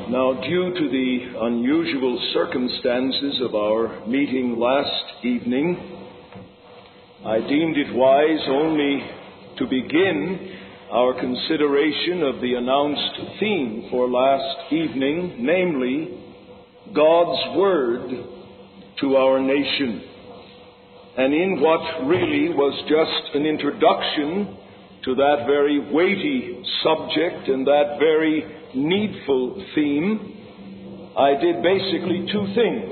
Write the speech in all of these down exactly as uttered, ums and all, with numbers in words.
Now, due to the unusual circumstances of our meeting last evening, I deemed it wise only to begin our consideration of the announced theme for last evening, namely, God's Word to our nation. And in what really was just an introduction to that very weighty subject and that very needful theme, I did basically two things.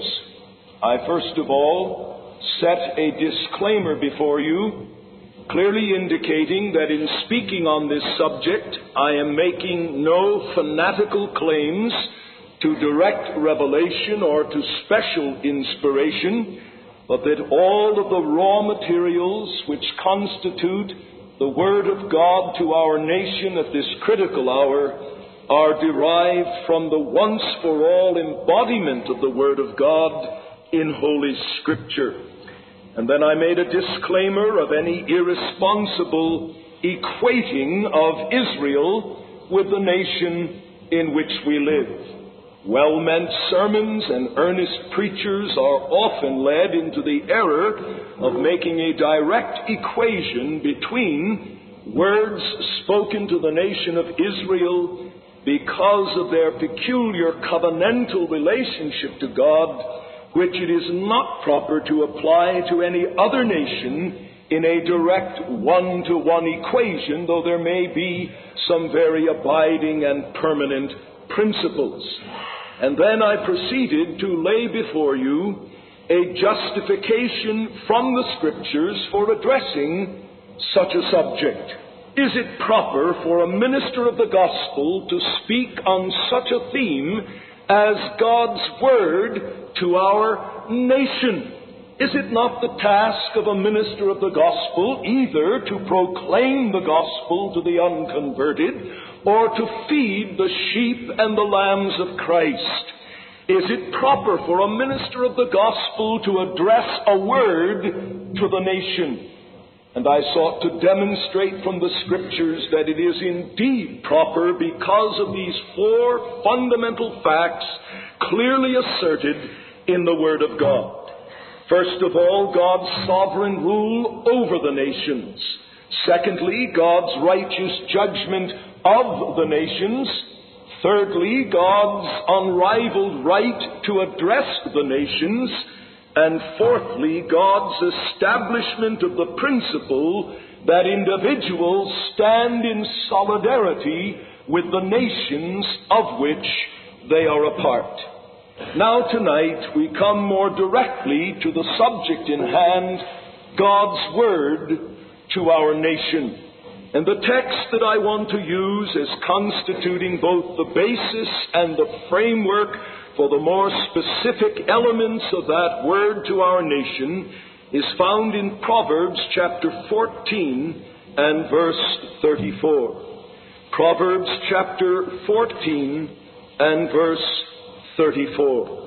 I first of all set a disclaimer before you, clearly indicating that in speaking on this subject, I am making no fanatical claims to direct revelation or to special inspiration, but that all of the raw materials which constitute the Word of God to our nation at this critical hour are derived from the once-for-all embodiment of the Word of God in Holy Scripture. And then I made a disclaimer of any irresponsible equating of Israel with the nation in which we live. Well-meant sermons and earnest preachers are often led into the error of making a direct equation between words spoken to the nation of Israel because of their peculiar covenantal relationship to God, which it is not proper to apply to any other nation in a direct one-to-one equation, though there may be some very abiding and permanent principles. And then I proceeded to lay before you a justification from the Scriptures for addressing such a subject. Is it proper for a minister of the gospel to speak on such a theme as God's Word to our nation? Is it not the task of a minister of the gospel either to proclaim the gospel to the unconverted or to feed the sheep and the lambs of Christ? Is it proper for a minister of the gospel to address a word to the nation? And I sought to demonstrate from the Scriptures that it is indeed proper because of these four fundamental facts clearly asserted in the Word of God. First of all, God's sovereign rule over the nations. Secondly, God's righteous judgment of the nations. Thirdly, God's unrivaled right to address the nations. And fourthly, God's establishment of the principle that individuals stand in solidarity with the nations of which they are a part. Now tonight we come more directly to the subject in hand, God's Word to our nation. And the text that I want to use as constituting both the basis and the framework for the more specific elements of that word to our nation is found in Proverbs chapter fourteen and verse thirty-four. Proverbs chapter fourteen and verse thirty-four.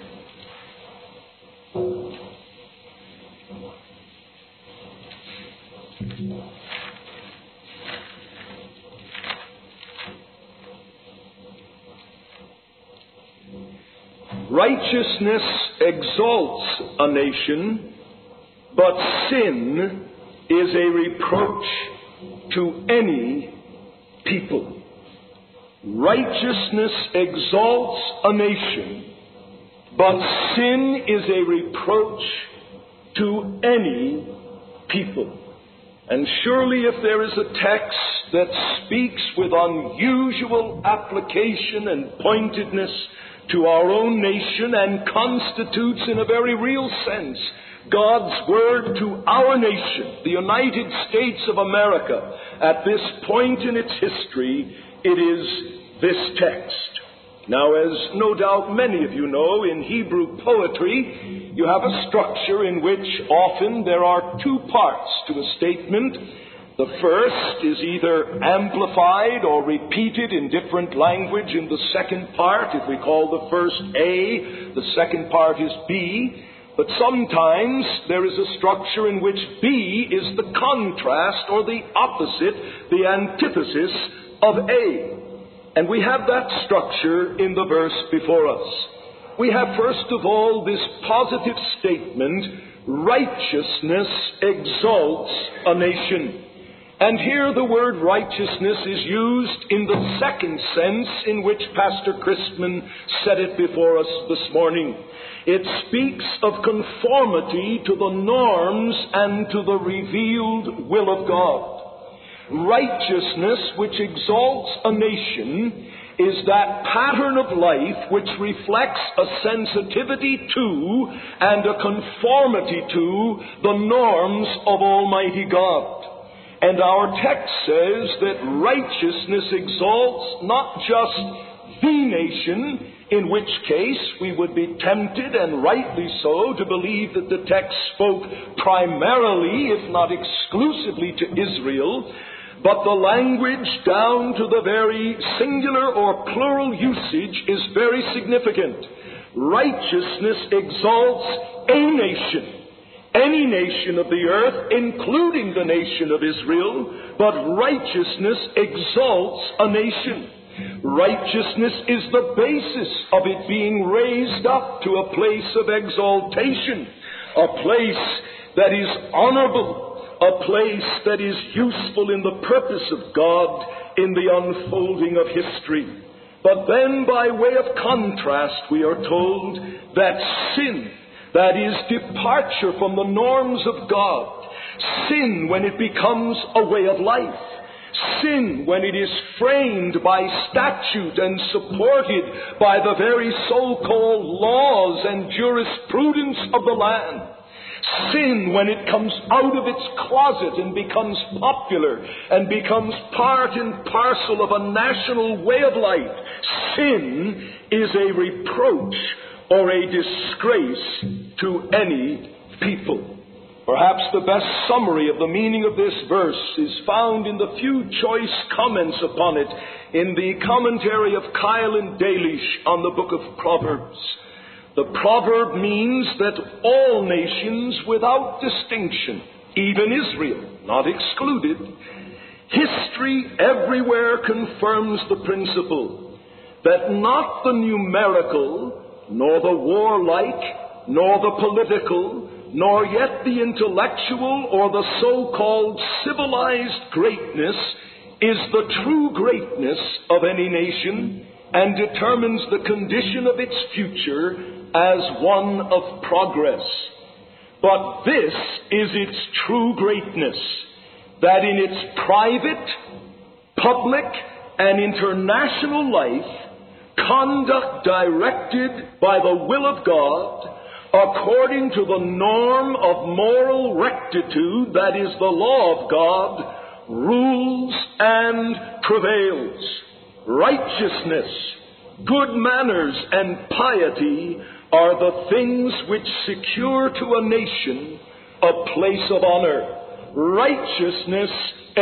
Righteousness exalts a nation, but sin is a reproach to any people. Righteousness exalts a nation, but sin is a reproach to any people. And surely if there is a text that speaks with unusual application and pointedness to our own nation and constitutes in a very real sense God's Word to our nation, the United States of America, at this point in its history, it is this text. Now, as no doubt many of you know, in Hebrew poetry, you have a structure in which often there are two parts to a statement. The first is either amplified or repeated in different language in the second part. If we call the first A, the second part is B. But sometimes there is a structure in which B is the contrast or the opposite, the antithesis of A. And we have that structure in the verse before us. We have, first of all, this positive statement, righteousness exalts a nation. And here the word righteousness is used in the second sense in which Pastor Christman set it before us this morning. It speaks of conformity to the norms and to the revealed will of God. Righteousness, which exalts a nation, is that pattern of life which reflects a sensitivity to and a conformity to the norms of Almighty God. And our text says that righteousness exalts not just the nation, in which case we would be tempted, and rightly so, to believe that the text spoke primarily, if not exclusively, to Israel, but the language down to the very singular or plural usage is very significant. Righteousness exalts a nation. Any nation of the earth, including the nation of Israel, but righteousness exalts a nation. Righteousness is the basis of it being raised up to a place of exaltation, a place that is honorable, a place that is useful in the purpose of God in the unfolding of history. But then, by way of contrast, we are told that sin, that is, departure from the norms of God, sin when it becomes a way of life, sin when it is framed by statute and supported by the very so-called laws and jurisprudence of the land, sin when it comes out of its closet and becomes popular and becomes part and parcel of a national way of life, sin is a reproach or a disgrace to any people. Perhaps the best summary of the meaning of this verse is found in the few choice comments upon it in the commentary of Kyle and Delitzsch on the book of Proverbs. The proverb means that all nations without distinction, even Israel not excluded, history everywhere confirms the principle that not the numerical, nor the warlike, nor the political, nor yet the intellectual or the so-called civilized greatness is the true greatness of any nation and determines the condition of its future as one of progress. But this is its true greatness, that in its private, public, and international life, conduct directed by the will of God, according to the norm of moral rectitude, that is the law of God, rules and prevails. Righteousness, good manners, and piety are the things which secure to a nation a place of honor. Righteousness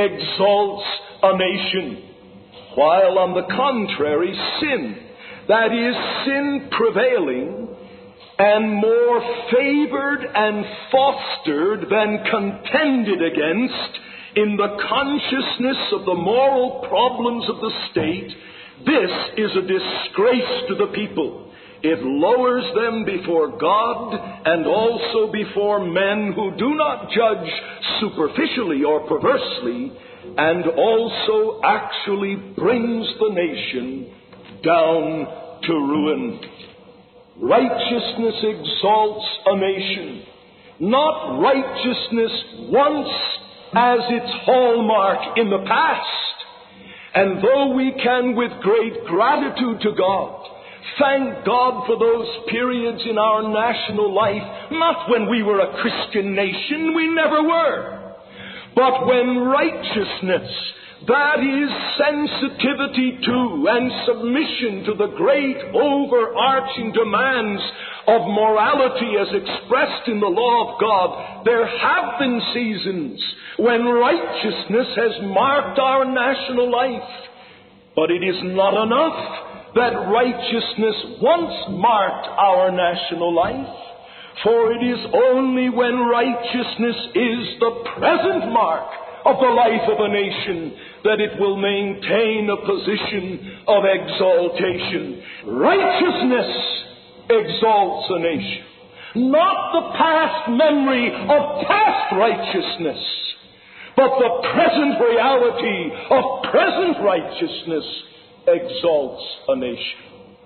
exalts a nation, while on the contrary, sin, that is, sin prevailing and more favored and fostered than contended against in the consciousness of the moral problems of the state, this is a disgrace to the people. It lowers them before God and also before men who do not judge superficially or perversely, and also actually brings the nation down to ruin. Righteousness exalts a nation, not righteousness once as its hallmark in the past. And though we can with great gratitude to God thank God for those periods in our national life, not when we were a Christian nation, we never were, but when righteousness, that is sensitivity to and submission to the great overarching demands of morality as expressed in the law of God, there have been seasons when righteousness has marked our national life. But it is not enough that righteousness once marked our national life, for it is only when righteousness is the present mark of the life of a nation that it will maintain a position of exaltation. Righteousness exalts a nation. Not the past memory of past righteousness, but the present reality of present righteousness exalts a nation.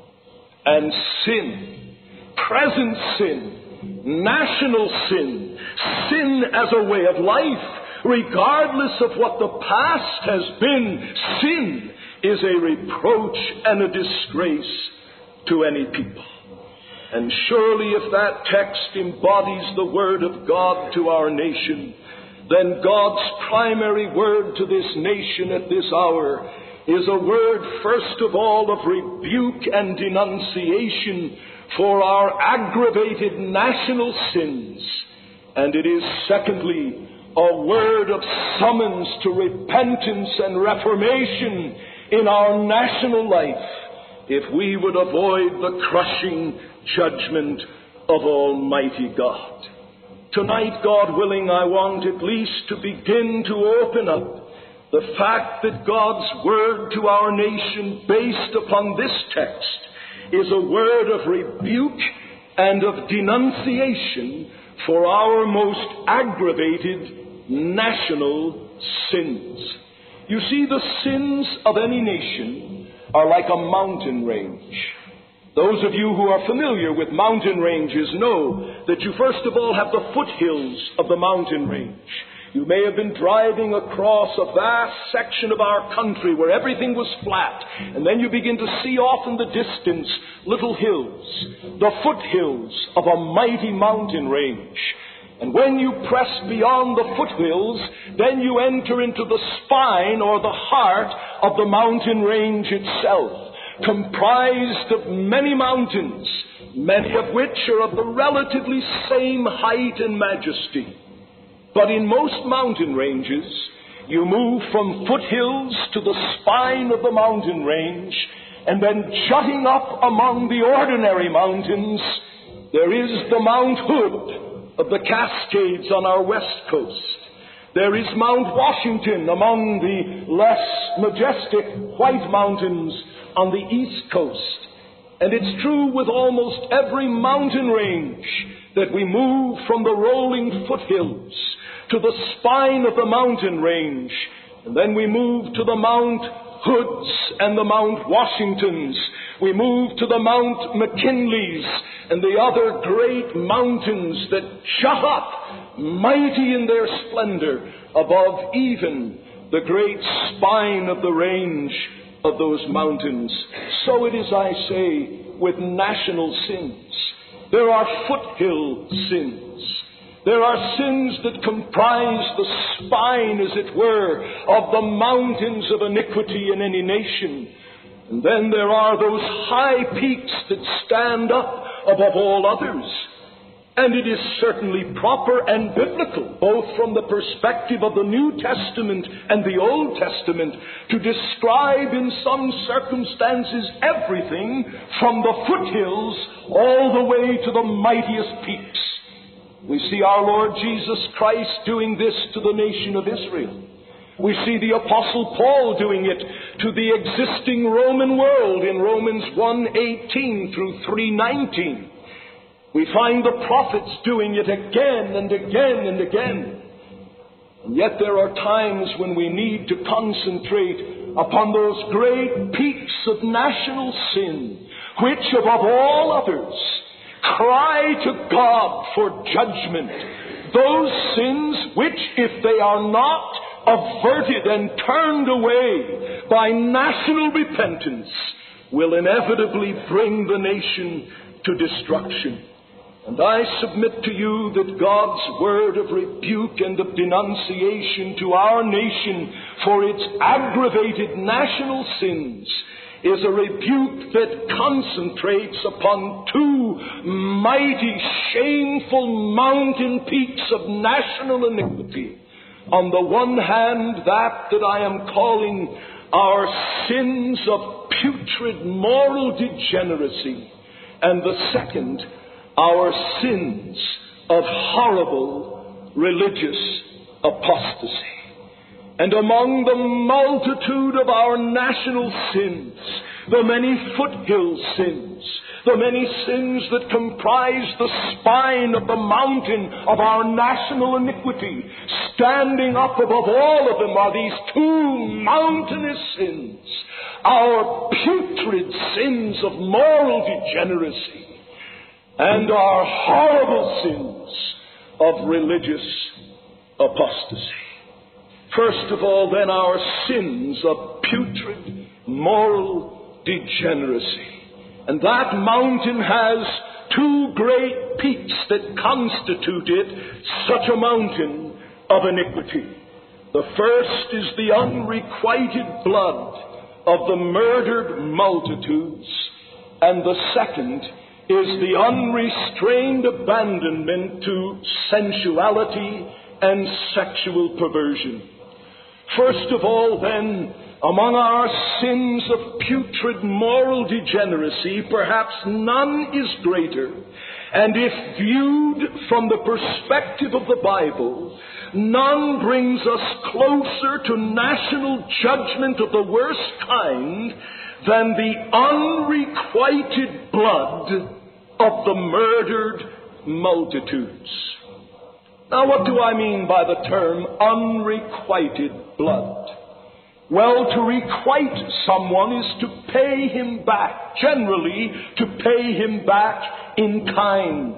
And sin, present sin, national sin, sin as a way of life, regardless of what the past has been, sin is a reproach and a disgrace to any people. And surely if that text embodies the word of God to our nation, then God's primary word to this nation at this hour is a word, first of all, of rebuke and denunciation for our aggravated national sins. And it is, secondly, a word of summons to repentance and reformation in our national life, if we would avoid the crushing judgment of Almighty God. Tonight, God willing, I want at least to begin to open up the fact that God's word to our nation, based upon this text, is a word of rebuke and of denunciation for our most aggravated national sins. You see, the sins of any nation are like a mountain range. Those of you who are familiar with mountain ranges know that you first of all have the foothills of the mountain range. You may have been driving across a vast section of our country where everything was flat, and then you begin to see off in the distance little hills, the foothills of a mighty mountain range. And when you press beyond the foothills, then you enter into the spine or the heart of the mountain range itself, comprised of many mountains, many of which are of the relatively same height and majesty. But in most mountain ranges, you move from foothills to the spine of the mountain range, and then jutting up among the ordinary mountains, there is the Mount Hood of the Cascades on our west coast. There is Mount Washington among the less majestic white mountains on the east coast. And it's true with almost every mountain range that we move from the rolling foothills to the spine of the mountain range, and then we move to the Mount Hoods and the Mount Washingtons. We move to the Mount McKinleys and the other great mountains that jut up, mighty in their splendor, above even the great spine of the range of those mountains. So it is, I say, with national sins. There are foothill sins. There are sins that comprise the spine, as it were, of the mountains of iniquity in any nation. And then there are those high peaks that stand up above all others. And it is certainly proper and biblical, both from the perspective of the New Testament and the Old Testament, to describe in some circumstances everything from the foothills all the way to the mightiest peaks. We see our Lord Jesus Christ doing this to the nation of Israel. We see the Apostle Paul doing it to the existing Roman world in Romans one eighteen through three nineteen. We find the prophets doing it again and again and again. And yet there are times when we need to concentrate upon those great peaks of national sin, which above all others cry to God for judgment. Those sins which, if they are not averted and turned away by national repentance, will inevitably bring the nation to destruction. And I submit to you that God's word of rebuke and of denunciation to our nation for its aggravated national sins is a rebuke that concentrates upon two mighty, shameful mountain peaks of national iniquity. On the one hand, that that I am calling our sins of putrid moral degeneracy, and the second, our sins of horrible religious apostasy. And among the multitude of our national sins, the many foothill sins, the many sins that comprise the spine of the mountain of our national iniquity, standing up above all of them are these two mountainous sins, our putrid sins of moral degeneracy and our horrible sins of religious apostasy. First of all, then, our sins of putrid moral degeneracy. And that mountain has two great peaks that constitute it such a mountain of iniquity. The first is the unrequited blood of the murdered multitudes, and the second is the unrestrained abandonment to sensuality and sexual perversion. First of all, then, among our sins of putrid moral degeneracy, perhaps none is greater, and if viewed from the perspective of the Bible, none brings us closer to national judgment of the worst kind than the unrequited blood of the murdered multitudes. Now, what do I mean by the term unrequited blood? Well, to requite someone is to pay him back, generally to pay him back in kind.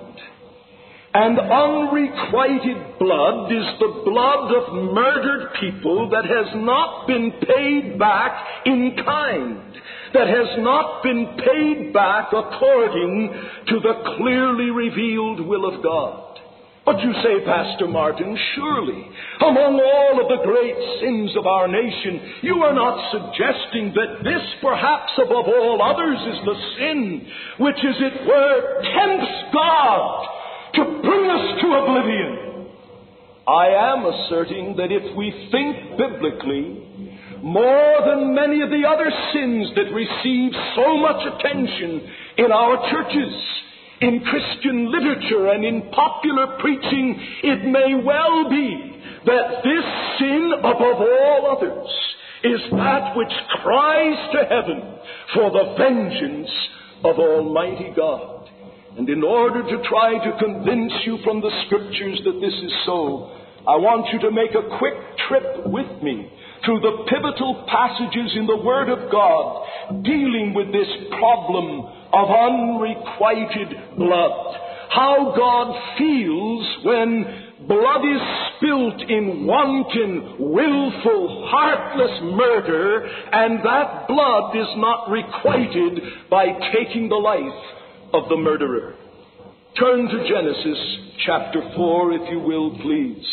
And unrequited blood is the blood of murdered people that has not been paid back in kind, that has not been paid back according to the clearly revealed will of God. But you say, Pastor Martin, surely, among all of the great sins of our nation, you are not suggesting that this, perhaps above all others, is the sin which, as it were, tempts God to bring us to oblivion. I am asserting that if we think biblically, more than many of the other sins that receive so much attention in our churches, in Christian literature and in popular preaching, it may well be that this sin above all others is that which cries to heaven for the vengeance of Almighty God. And in order to try to convince you from the Scriptures that this is so, I want you to make a quick trip with me through the pivotal passages in the Word of God dealing with this problem of unrequited blood. How God feels when blood is spilt in wanton, willful, heartless murder, and that blood is not requited by taking the life of the murderer. Turn to Genesis chapter four, if you will, please.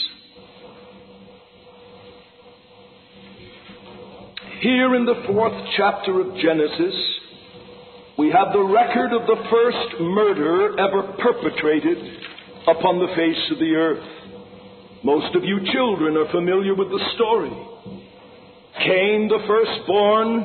Here in the fourth chapter of Genesis, we have the record of the first murder ever perpetrated upon the face of the earth. Most of you children are familiar with the story. Cain, the firstborn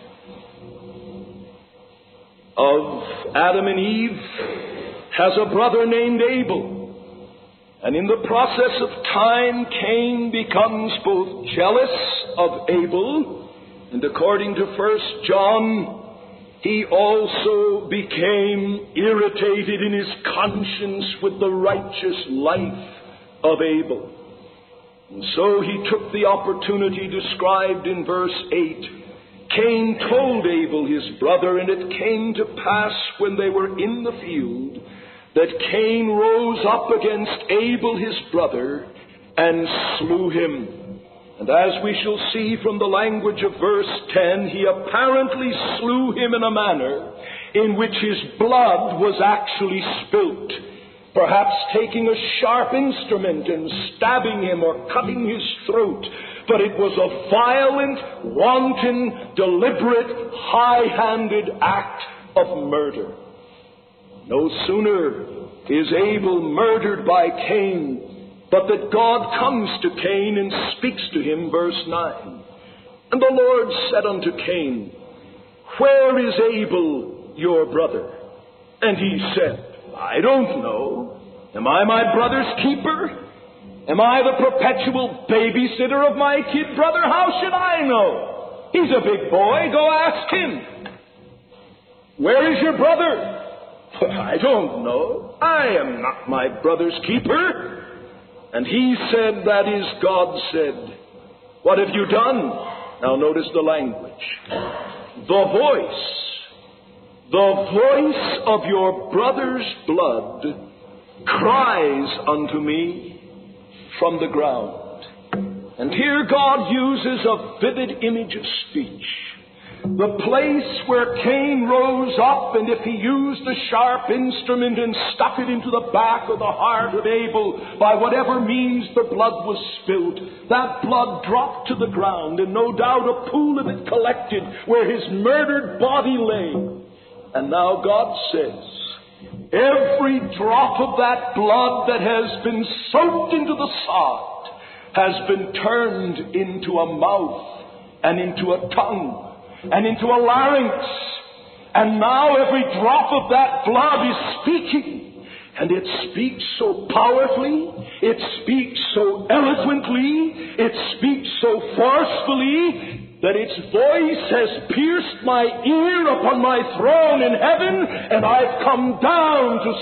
of Adam and Eve, has a brother named Abel. And in the process of time, Cain becomes both jealous of Abel, and according to First John, he also became irritated in his conscience with the righteous life of Abel. And so he took the opportunity described in verse eight. Cain told Abel his brother, and it came to pass when they were in the field that Cain rose up against Abel his brother and slew him. And as we shall see from the language of verse ten, he apparently slew him in a manner in which his blood was actually spilt, perhaps taking a sharp instrument and stabbing him or cutting his throat. But it was a violent, wanton, deliberate, high-handed act of murder. No sooner is Abel murdered by Cain, but that God comes to Cain and speaks to him, verse nine. And the Lord said unto Cain, Where is Abel your brother? And he said, I don't know. Am I my brother's keeper? Am I the perpetual babysitter of my kid brother? How should I know? He's a big boy. Go ask him. Where is your brother? I don't know. I am not my brother's keeper. And he said, that is, God said, what have you done? Now notice the language. The voice, the voice of your brother's blood cries unto me from the ground. And here God uses a vivid image of speech. The place where Cain rose up, and if he used a sharp instrument and stuck it into the back of the heart of Abel, by whatever means the blood was spilled, that blood dropped to the ground, and no doubt a pool of it collected where his murdered body lay. And now God says, every drop of that blood that has been soaked into the sod has been turned into a mouth and into a tongue and into a larynx. And now every drop of that blood is speaking. And it speaks so powerfully, it speaks so eloquently, it speaks so forcefully, that its voice has pierced my ear upon my throne in heaven, and I've come down to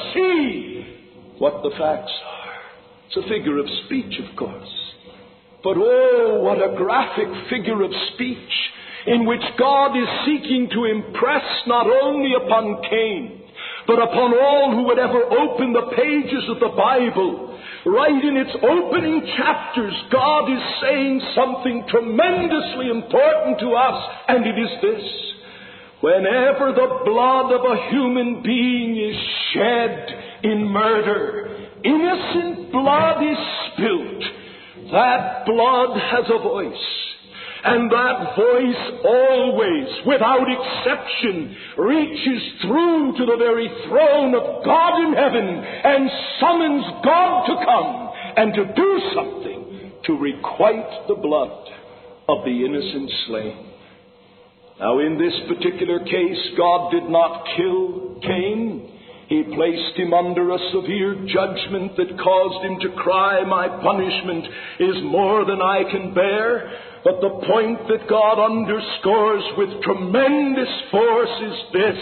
see what the facts are. It's a figure of speech, of course. But oh, what a graphic figure of speech, in which God is seeking to impress not only upon Cain, but upon all who would ever open the pages of the Bible. Right in its opening chapters, God is saying something tremendously important to us, and it is this. Whenever the blood of a human being is shed in murder, innocent blood is spilt, that blood has a voice. And that voice always, without exception, reaches through to the very throne of God in heaven and summons God to come and to do something to requite the blood of the innocent slain. Now, in this particular case, God did not kill Cain. He placed him under a severe judgment that caused him to cry, my punishment is more than I can bear. But the point that God underscores with tremendous force is this.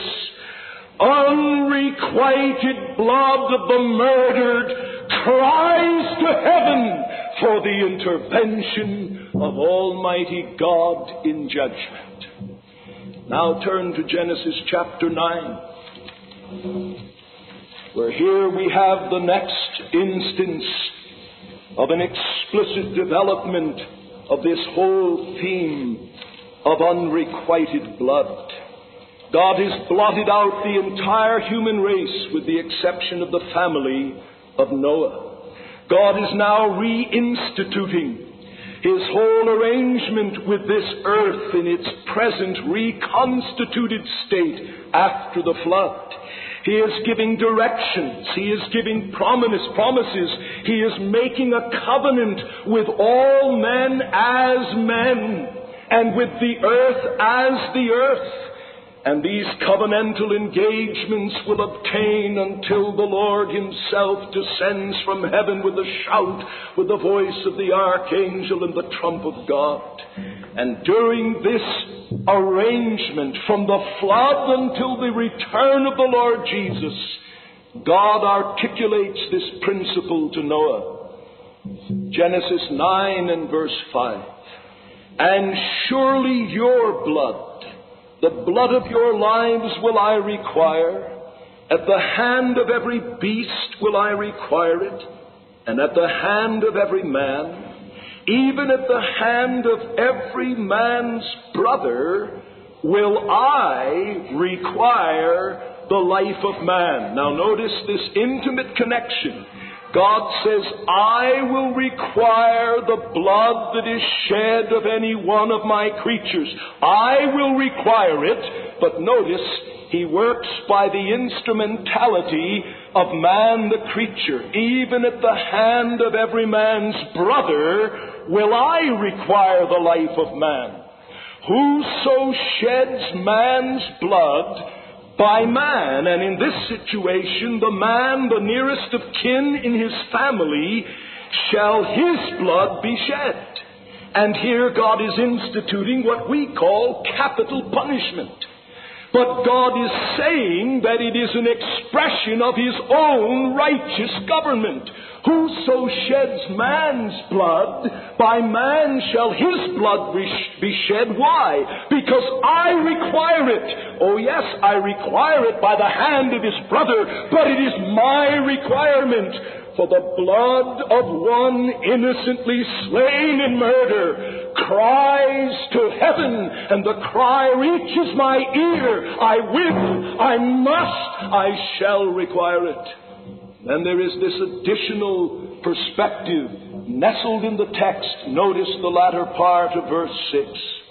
Unrequited blood of the murdered cries to heaven for the intervention of Almighty God in judgment. Now turn to Genesis chapter nine, where here we have the next instance of an explicit development of this whole theme of unrequited blood. God has blotted out the entire human race with the exception of the family of Noah. God is now reinstituting His whole arrangement with this earth in its present reconstituted state after the flood. He is giving directions. He is giving promise, promises. He is making a covenant with all men as men and with the earth as the earth. And these covenantal engagements will obtain until the Lord Himself descends from heaven with a shout, with the voice of the archangel and the trump of God. And during this arrangement, from the flood until the return of the Lord Jesus, God articulates this principle to Noah. Genesis nine and verse five. And surely your blood, the blood of your lives will I require. At the hand of every beast will I require it. And at the hand of every man, even at the hand of every man's brother, will I require the life of man. Now notice this intimate connection. God says, I will require the blood that is shed of any one of my creatures. I will require it, but notice, He works by the instrumentality of man the creature. Even at the hand of every man's brother will I require the life of man. Whoso sheds man's blood, by man, and in this situation, the man, the nearest of kin in his family, shall his blood be shed. And here God is instituting what we call capital punishment. But God is saying that it is an expression of his own righteous government. Whoso sheds man's blood, by man shall his blood be shed. Why? Because I require it. Oh yes, I require it by the hand of his brother, but it is my requirement. For the blood of one innocently slain in murder cries to heaven, and the cry reaches my ear. I will, I must, I shall require it. Then there is this additional perspective nestled in the text. Notice the latter part of verse six.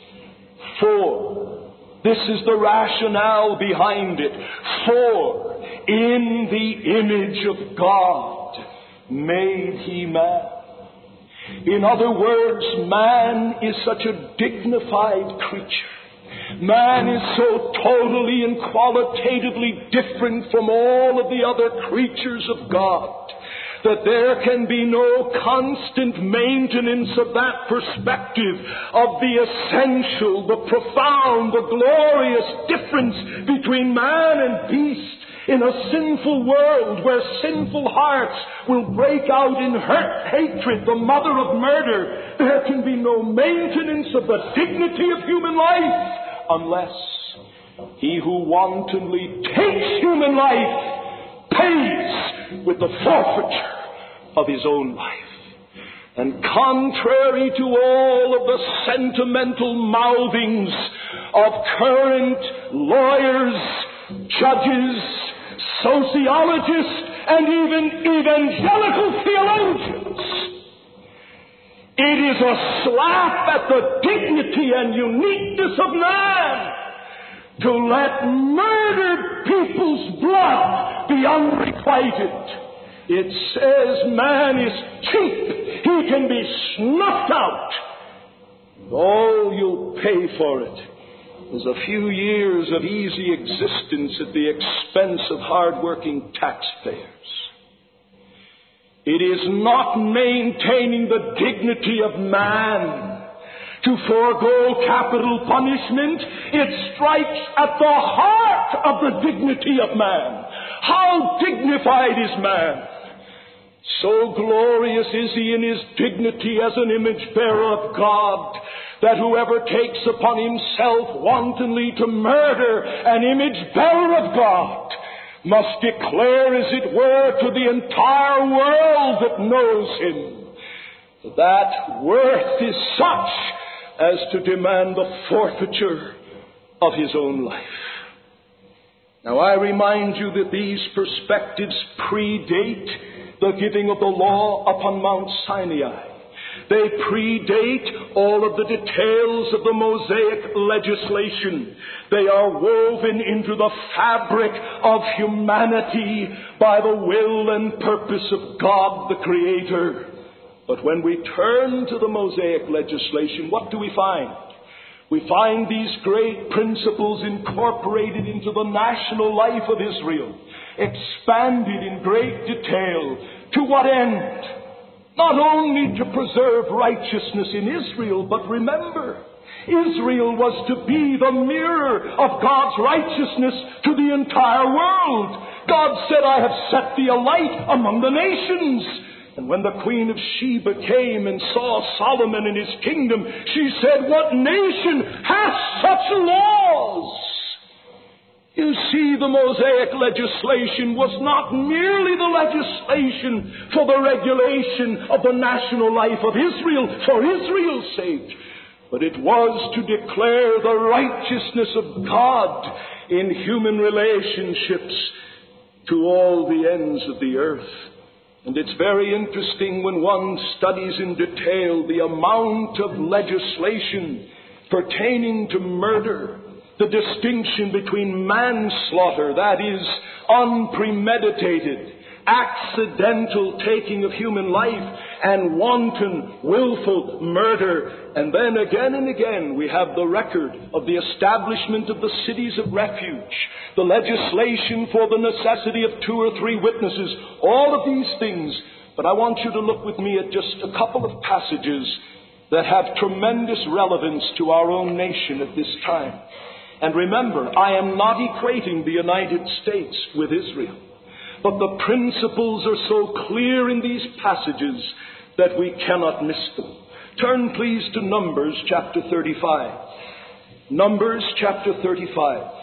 For, this is the rationale behind it. For, in the image of God made he man. In other words, man is such a dignified creature. Man is so totally and qualitatively different from all of the other creatures of God that there can be no constant maintenance of that perspective of the essential, the profound, the glorious difference between man and beast. In a sinful world where sinful hearts will break out in hurt, hatred, the mother of murder, there can be no maintenance of the dignity of human life unless he who wantonly takes human life pays with the forfeiture of his own life. And contrary to all of the sentimental mouthings of current lawyers, judges, sociologists, and even evangelical theologians, it is a slap at the dignity and uniqueness of man to let murdered people's blood be unrequited. It says man is cheap. He can be snuffed out. All you'll pay for it is a few years of easy existence at the expense of hard-working taxpayers. It is not maintaining the dignity of man to forego capital punishment. It strikes at the heart of the dignity of man. How dignified is man? So glorious is he in his dignity as an image bearer of God, that whoever takes upon himself wantonly to murder an image bearer of God must declare, as it were, to the entire world that knows him, that worth is such as to demand the forfeiture of his own life. Now I remind you that these perspectives predate the giving of the law upon Mount Sinai. They predate all of the details of the Mosaic legislation. They are woven into the fabric of humanity by the will and purpose of God the Creator. But when we turn to the Mosaic legislation, what do we find? We find these great principles incorporated into the national life of Israel, expanded in great detail. To what end? Not only to preserve righteousness in Israel, but remember, Israel was to be the mirror of God's righteousness to the entire world. God said, I have set thee a light among the nations. And when the Queen of Sheba came and saw Solomon and his kingdom, she said, what nation has such laws? You see, the Mosaic legislation was not merely the legislation for the regulation of the national life of Israel for Israel's sake, but it was to declare the righteousness of God in human relationships to all the ends of the earth. And it's very interesting when one studies in detail the amount of legislation pertaining to murder, the distinction between manslaughter, that is, unpremeditated, accidental taking of human life, and wanton, willful murder. And then again and again we have the record of the establishment of the cities of refuge, the legislation for the necessity of two or three witnesses. All of these things But I want you to look with me at just a couple of passages that have tremendous relevance to our own nation at this time. And remember, I am not equating the United States with Israel. But the principles are so clear in these passages that we cannot miss them. Turn please to Numbers chapter thirty-five. Numbers chapter thirty-five.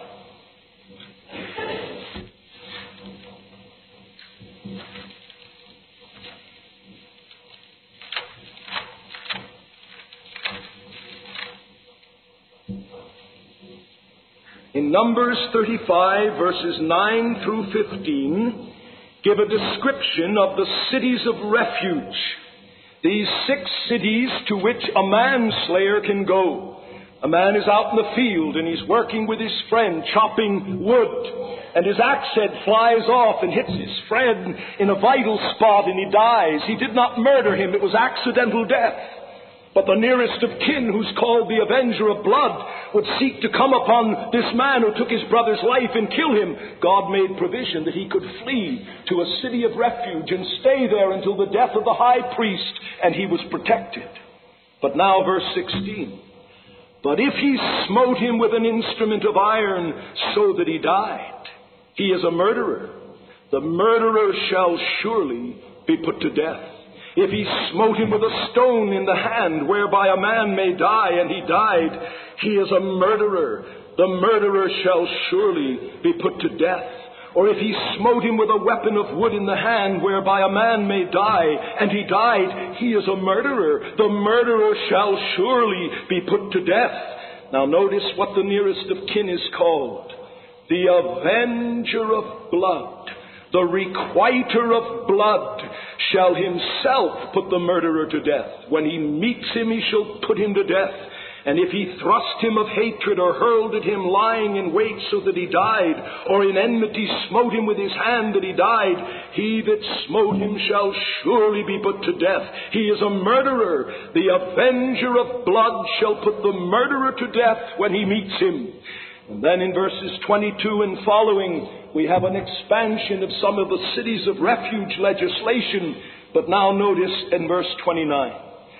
In Numbers thirty-five, verses nine through fifteen, give a description of the cities of refuge. These six cities to which a manslayer can go. A man is out in the field and he's working with his friend, chopping wood. And his axe head flies off and hits his friend in a vital spot and he dies. He did not murder him. It was accidental death. But the nearest of kin, who's called the Avenger of Blood, would seek to come upon this man who took his brother's life and kill him. God made provision that he could flee to a city of refuge and stay there until the death of the high priest, and he was protected. But now verse sixteen. But if he smote him with an instrument of iron so that he died, he is a murderer. The murderer shall surely be put to death. If he smote him with a stone in the hand, whereby a man may die, and he died, he is a murderer. The murderer shall surely be put to death. Or if he smote him with a weapon of wood in the hand, whereby a man may die, and he died, he is a murderer. The murderer shall surely be put to death. Now notice what the nearest of kin is called. The avenger of blood. The requiter of blood shall himself put the murderer to death. When he meets him, he shall put him to death. And if he thrust him of hatred, or hurled at him lying in wait so that he died, or in enmity smote him with his hand that he died, he that smote him shall surely be put to death. He is a murderer. The avenger of blood shall put the murderer to death when he meets him. And then in verses twenty-two and following, we have an expansion of some of the cities of refuge legislation. But now notice in verse twenty-nine.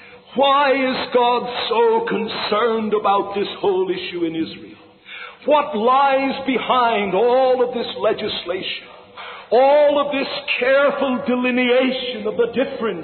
Why is God so concerned about this whole issue in Israel? What lies behind all of this legislation? All of this careful delineation of the difference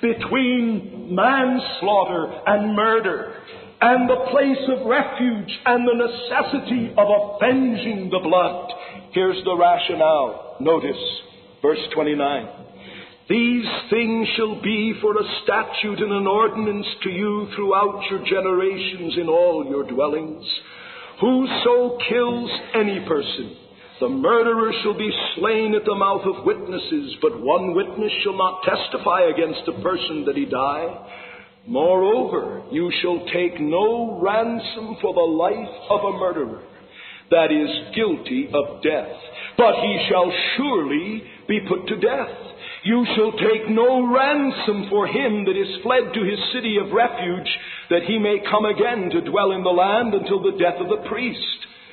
between manslaughter and murder, and the place of refuge and the necessity of avenging the blood. Here's the rationale. Notice verse twenty-nine. These things shall be for a statute and an ordinance to you throughout your generations in all your dwellings. Whoso kills any person, the murderer shall be slain at the mouth of witnesses, but one witness shall not testify against a person that he die. Moreover, you shall take no ransom for the life of a murderer that is guilty of death, but he shall surely be put to death. You shall take no ransom for him that is fled to his city of refuge, that he may come again to dwell in the land until the death of the priest.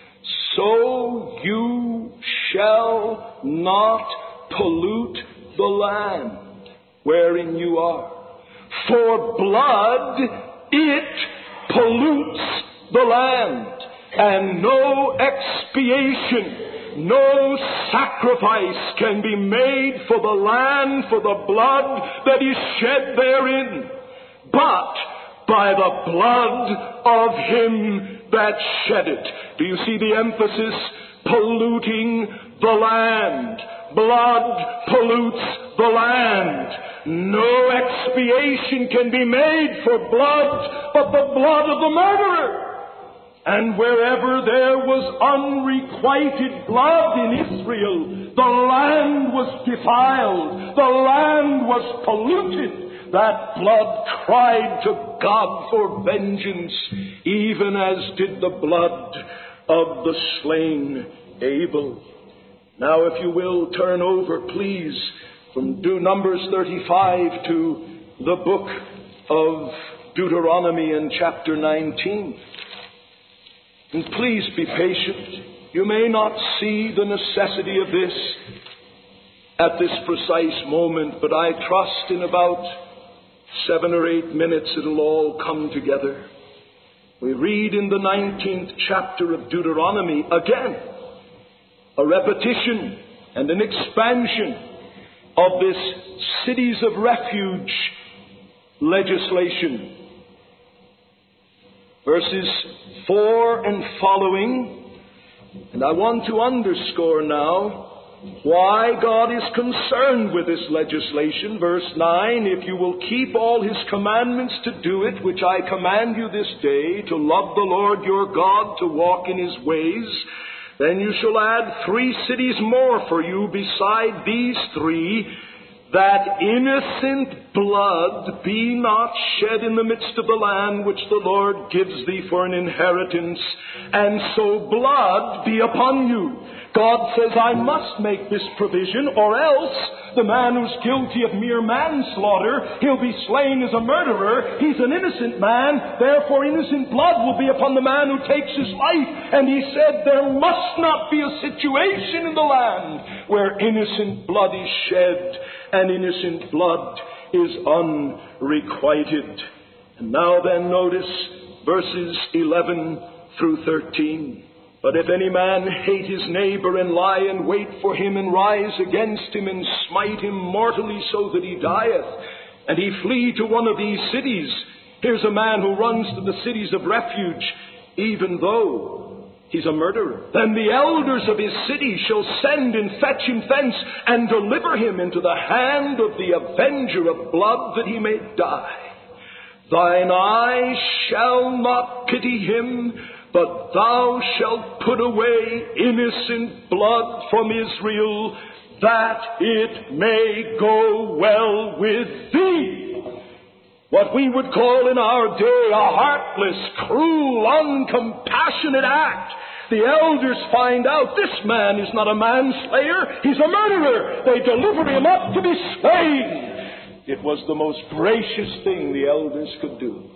So you shall not pollute the land wherein you are. For blood, it pollutes the land, and no expiation, no sacrifice can be made for the land for the blood that is shed therein, but by the blood of him that shed it. Do you see the emphasis? Polluting the land. Blood pollutes the land. No expiation can be made for blood but the blood of the murderer. And wherever there was unrequited blood in Israel, the land was defiled. The land was polluted. That blood cried to God for vengeance, even as did the blood of the slain Abel. Now, if you will, turn over, please, from Numbers thirty-five to the book of Deuteronomy in chapter nineteen. And please be patient. You may not see the necessity of this, at this precise moment, but I trust in about seven or eight minutes it'll all come together. We read in the nineteenth chapter of Deuteronomy again a repetition and an expansion of this cities of refuge legislation. Verses four and following, and I want to underscore now why God is concerned with this legislation. Verse nine, if you will keep all His commandments to do it, which I command you this day, to love the Lord your God, to walk in His ways, then you shall add three cities more for you beside these three, that innocent blood be not shed in the midst of the land which the Lord gives thee for an inheritance, and so blood be upon you. God says, I must make this provision, or else the man who's guilty of mere manslaughter, he'll be slain as a murderer. He's an innocent man, therefore innocent blood will be upon the man who takes his life. And he said, there must not be a situation in the land where innocent blood is shed and innocent blood is unrequited. And now then, notice verses eleven through thirteen. But if any man hate his neighbor and lie and wait for him and rise against him and smite him mortally so that he dieth, and he flee to one of these cities, here's a man who runs to the cities of refuge, even though he's a murderer, then the elders of his city shall send and fetch him thence and deliver him into the hand of the avenger of blood, that he may die. Thine eye shall not pity him, but thou shalt put away innocent blood from Israel, that it may go well with thee. What we would call in our day a heartless, cruel, uncompassionate act. The elders find out this man is not a manslayer, he's a murderer. They deliver him up to be slain. It was the most gracious thing the elders could do.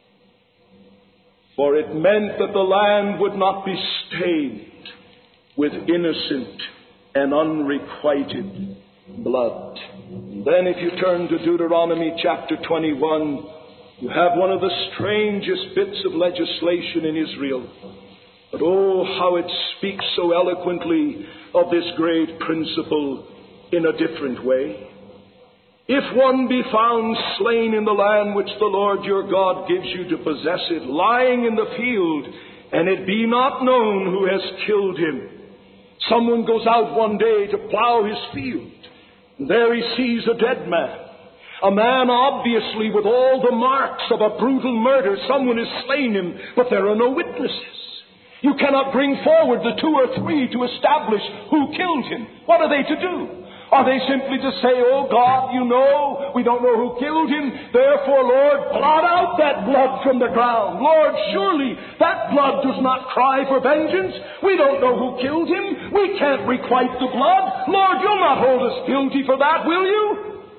For it meant that the land would not be stained with innocent and unrequited blood. And then if you turn to Deuteronomy chapter twenty-one, you have one of the strangest bits of legislation in Israel. But oh, how it speaks so eloquently of this great principle in a different way. If one be found slain in the land which the Lord your God gives you to possess it, lying in the field, and it be not known who has killed him. Someone goes out one day to plow his field, and there he sees a dead man. A man obviously with all the marks of a brutal murder. Someone has slain him, but there are no witnesses. You cannot bring forward the two or three to establish who killed him. What are they to do? Are they simply to say, oh God, you know, we don't know who killed him, therefore, Lord, blot out that blood from the ground. Lord, surely that blood does not cry for vengeance. We don't know who killed him. We can't requite the blood. Lord, you'll not hold us guilty for that, will you?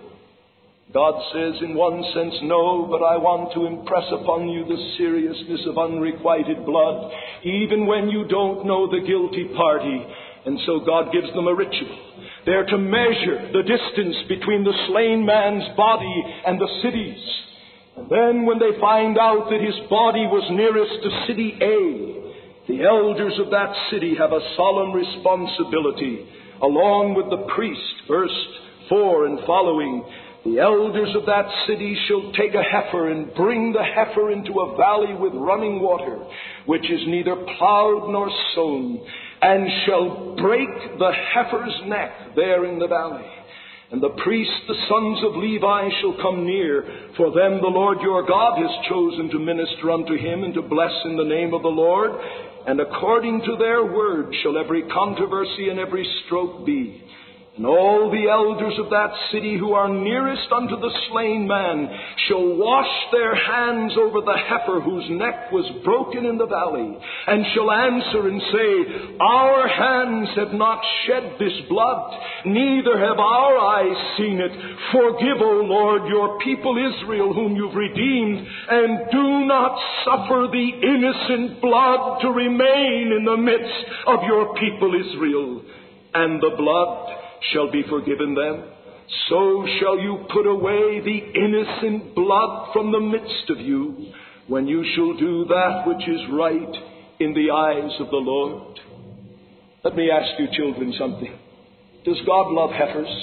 God says in one sense, no, but I want to impress upon you the seriousness of unrequited blood, even when you don't know the guilty party. And so God gives them a ritual. They're to measure the distance between the slain man's body and the cities. And then when they find out that his body was nearest to city A, the elders of that city have a solemn responsibility, along with the priest, verse four and following. The elders of that city shall take a heifer and bring the heifer into a valley with running water, which is neither plowed nor sown, and shall break the heifer's neck there in the valley. And the priests, the sons of Levi, shall come near, for them the Lord your God has chosen to minister unto him and to bless in the name of the Lord. And according to their word shall every controversy and every stroke be. And all the elders of that city who are nearest unto the slain man shall wash their hands over the heifer whose neck was broken in the valley, and shall answer and say, our hands have not shed this blood, neither have our eyes seen it. Forgive, O Lord, your people Israel, whom you've redeemed, and do not suffer the innocent blood to remain in the midst of your people Israel. And the blood shall be forgiven them. So shall you put away the innocent blood from the midst of you, when you shall do that which is right in the eyes of the Lord. Let me ask you children something. Does God love heifers?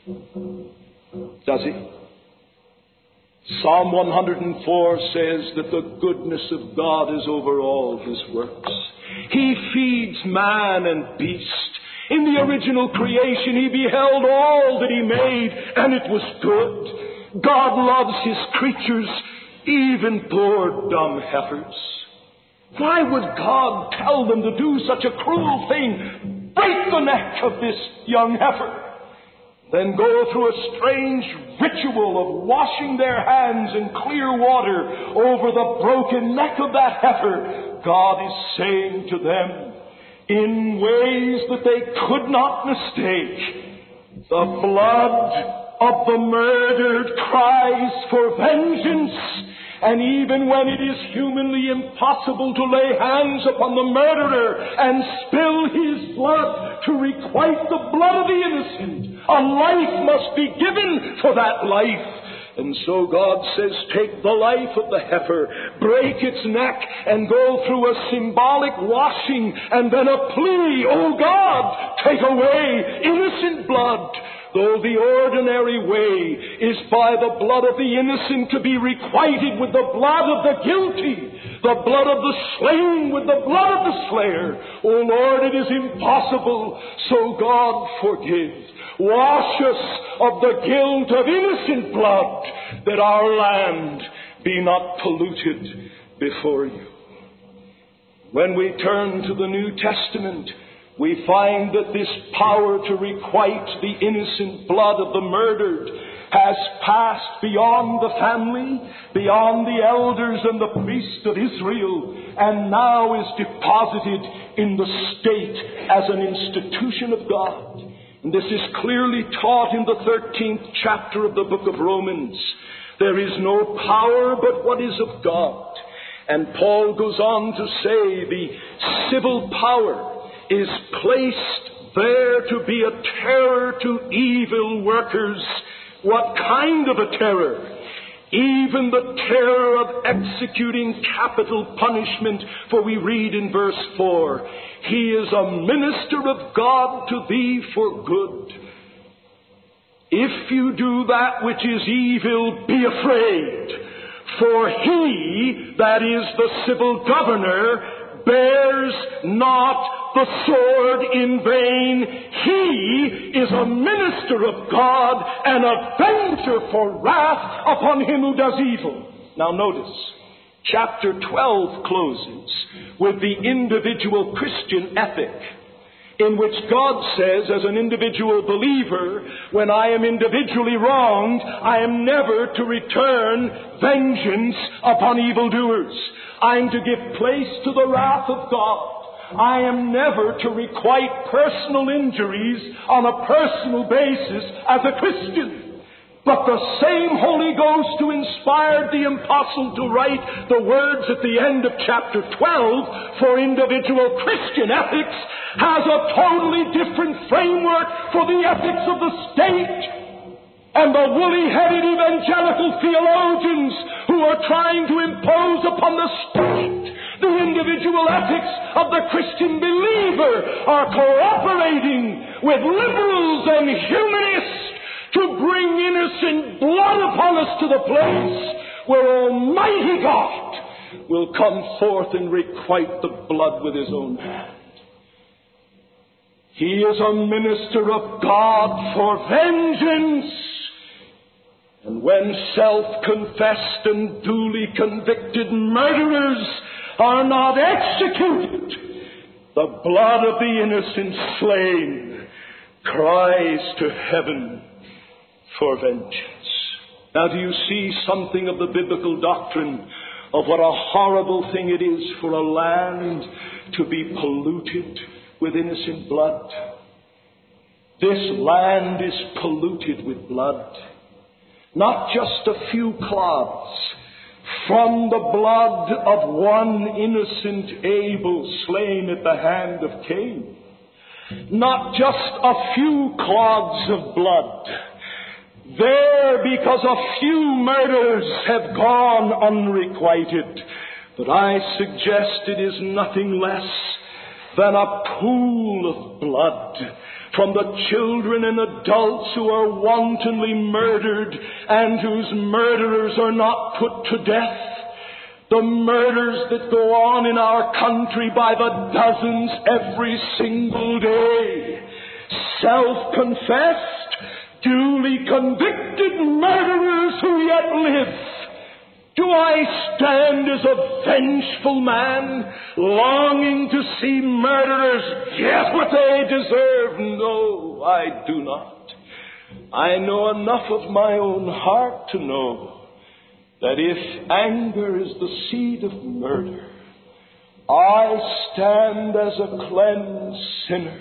Does He? Psalm one hundred four says that the goodness of God is over all His works. He feeds man and beast. In the original creation, He beheld all that He made, and it was good. God loves His creatures, even poor dumb heifers. Why would God tell them to do such a cruel thing? Break the neck of this young heifer, then go through a strange ritual of washing their hands in clear water over the broken neck of that heifer. God is saying to them, in ways that they could not mistake, the blood of the murdered cries for vengeance. And even when it is humanly impossible to lay hands upon the murderer and spill his blood to requite the blood of the innocent, a life must be given for that life. And so God says, take the life of the heifer, break its neck, and go through a symbolic washing, and then a plea, oh God, take away innocent blood. Though the ordinary way is by the blood of the innocent to be requited with the blood of the guilty, the blood of the slain with the blood of the slayer. Oh Lord, it is impossible. So God, forgive. Wash us of the guilt of innocent blood, that our land be not polluted before you. When we turn to the New Testament, we find that this power to requite the innocent blood of the murdered has passed beyond the family, beyond the elders and the priests of Israel, and now is deposited in the state as an institution of God. And this is clearly taught in the thirteenth chapter of the book of Romans. There is no power but what is of God. And Paul goes on to say the civil power is placed there to be a terror to evil workers. What kind of a terror? Even the terror of executing capital punishment, for we read in verse four, He is a minister of God to thee for good. If you do that which is evil, be afraid, for He, that is the civil governor, bears not the sword in vain. He is a minister of God, an avenger for wrath upon him who does evil. Now notice, chapter twelve closes with the individual Christian ethic, in which God says, as an individual believer, when I am individually wronged, I am never to return vengeance upon evildoers. I am to give place to the wrath of God. I am never to requite personal injuries on a personal basis as a Christian. But the same Holy Ghost who inspired the apostle to write the words at the end of chapter twelve for individual Christian ethics has a totally different framework for the ethics of the state. And the woolly-headed evangelical theologians who are trying to impose upon the state the individual ethics of the Christian believer are cooperating with liberals and humanists to bring innocent blood upon us to the place where Almighty God will come forth and requite the blood with His own hand. He is a minister of God for vengeance. And when self-confessed and duly convicted murderers are not executed, the blood of the innocent slain cries to heaven for vengeance. Now, do you see something of the biblical doctrine of what a horrible thing it is for a land to be polluted with innocent blood? This land is polluted with blood. Not just a few clods from the blood of one innocent Abel slain at the hand of Cain. not just a few clods of blood. There, because a few murders have gone unrequited. But I suggest it is nothing less than a pool of blood from the children and adults who are wantonly murdered and whose murderers are not put to death. The murders that go on in our country by the dozens every single day. Self-confessed, duly convicted murderers who yet live. Do I stand as a vengeful man, longing to see murderers get what they deserve? No, I do not. I know enough of my own heart to know that if anger is the seed of murder, I stand as a cleansed sinner,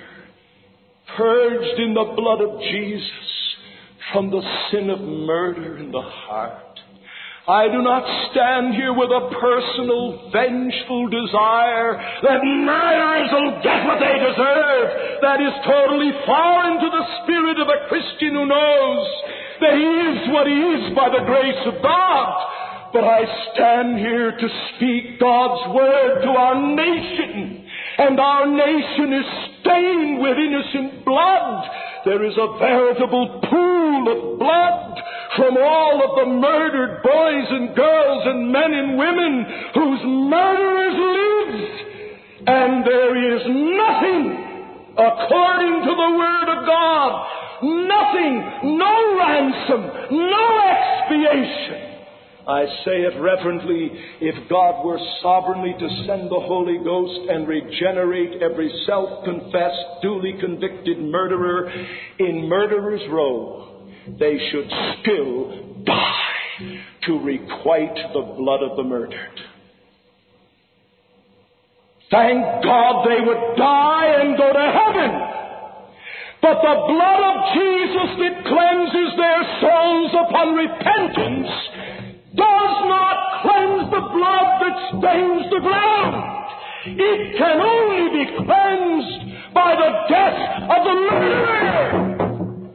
purged in the blood of Jesus from the sin of murder in the heart. I do not stand here with a personal, vengeful desire that murderers will get what they deserve. That is totally foreign to the spirit of a Christian who knows that he is what he is by the grace of God. But I stand here to speak God's word to our nation. And our nation is stained with innocent blood. There is a veritable pool of blood from all of the murdered boys and girls and men and women whose murderers live. And there is nothing, according to the Word of God, nothing, no ransom, no expiation. I say it reverently, if God were sovereignly to send the Holy Ghost and regenerate every self-confessed, duly convicted murderer in Murderer's Row, they should still die to requite the blood of the murdered. Thank God they would die and go to heaven. But the blood of Jesus that cleanses their souls upon repentance does not cleanse the blood that stains the ground. It can only be cleansed by the death of the murderer.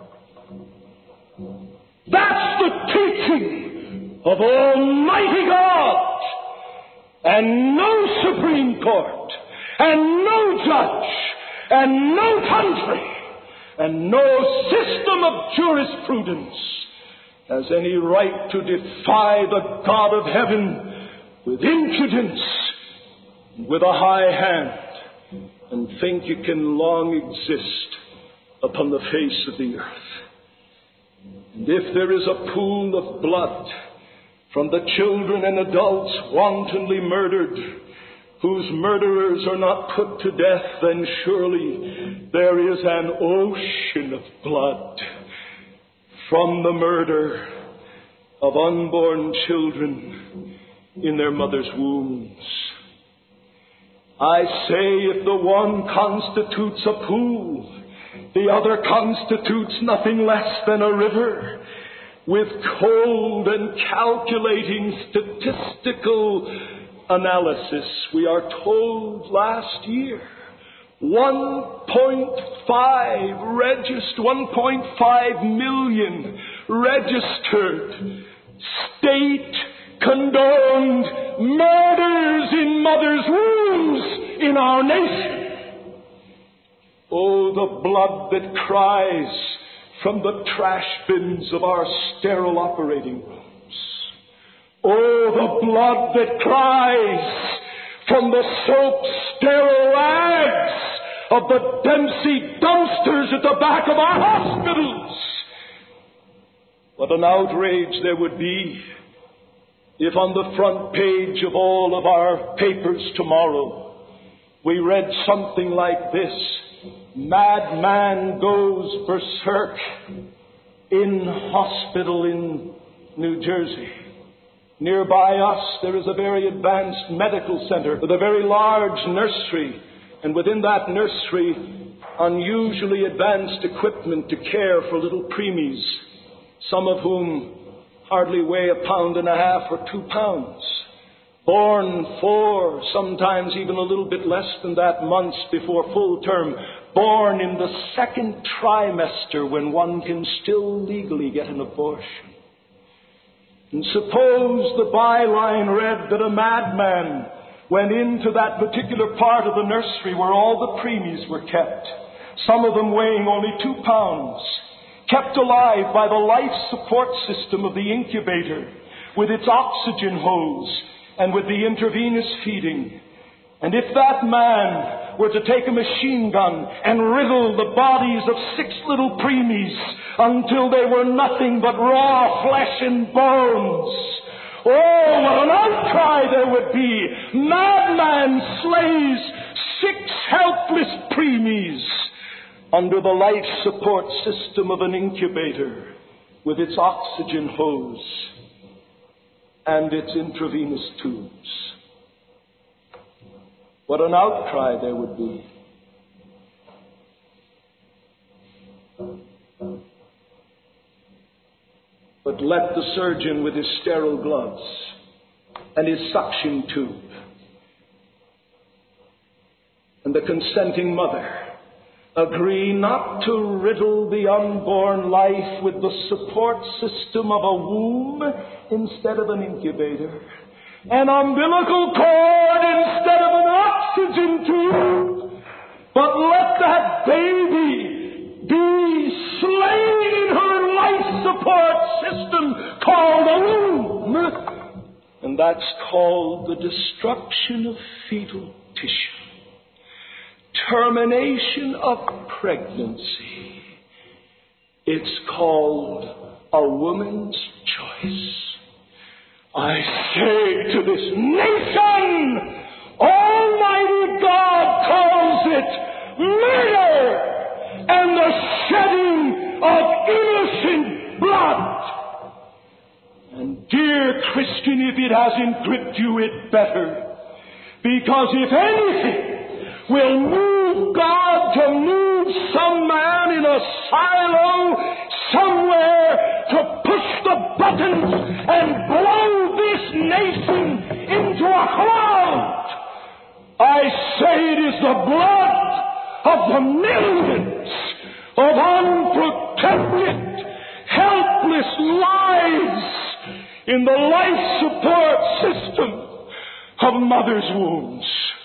That's the teaching of Almighty God. And no Supreme Court, and no judge, and no country, and no system of jurisprudence has any right to defy the God of heaven with impudence, with a high hand, and think it can long exist upon the face of the earth. And if there is a pool of blood from the children and adults wantonly murdered, whose murderers are not put to death, then surely there is an ocean of blood from the murder of unborn children in their mother's wombs. I say, if the one constitutes a pool, the other constitutes nothing less than a river, with cold and calculating statistical analysis. We are told last year one point five registered, one point five million registered state condoned murders in mothers' wombs in our nation. Oh, the blood that cries from the trash bins of our sterile operating rooms. Oh, the blood that cries from the soap sterile rags of the Dempsey dumpsters at the back of our hospitals. What an outrage there would be if on the front page of all of our papers tomorrow we read something like this: madman goes berserk in hospital in New Jersey. Nearby us there is a very advanced medical center with a very large nursery, and within that nursery unusually advanced equipment to care for little preemies, some of whom hardly weigh a pound and a half or two pounds, born four, sometimes even a little bit less than that, months before full term, born in the second trimester when one can still legally get an abortion. And suppose the byline read that a madman went into that particular part of the nursery where all the preemies were kept, some of them weighing only two pounds, kept alive by the life support system of the incubator with its oxygen hose and with the intravenous feeding. And if that man were to take a machine gun and riddle the bodies of six little preemies until they were nothing but raw flesh and bones, oh, what an outcry there would be! Madman slays six helpless preemies under the life support system of an incubator with its oxygen hose and its intravenous tubes. What an outcry there would be. But let the surgeon with his sterile gloves and his suction tube and the consenting mother agree not to riddle the unborn life with the support system of a womb instead of an incubator, an umbilical cord instead of an oxygen tube, but let that baby be slain in her life support system called a womb. And that's called the destruction of fetal tissue, termination of pregnancy. It's called a woman's choice. I say to this nation, Almighty God calls it murder and the shedding of innocent blood. And dear Christian, if it hasn't gripped you, it better. Because if anything will move God to move some man in a silo somewhere to push the buttons and blow this nation into a cloud, I say it is the blood of the millions of unprotected, helpless lives in the life support system of mothers' wombs.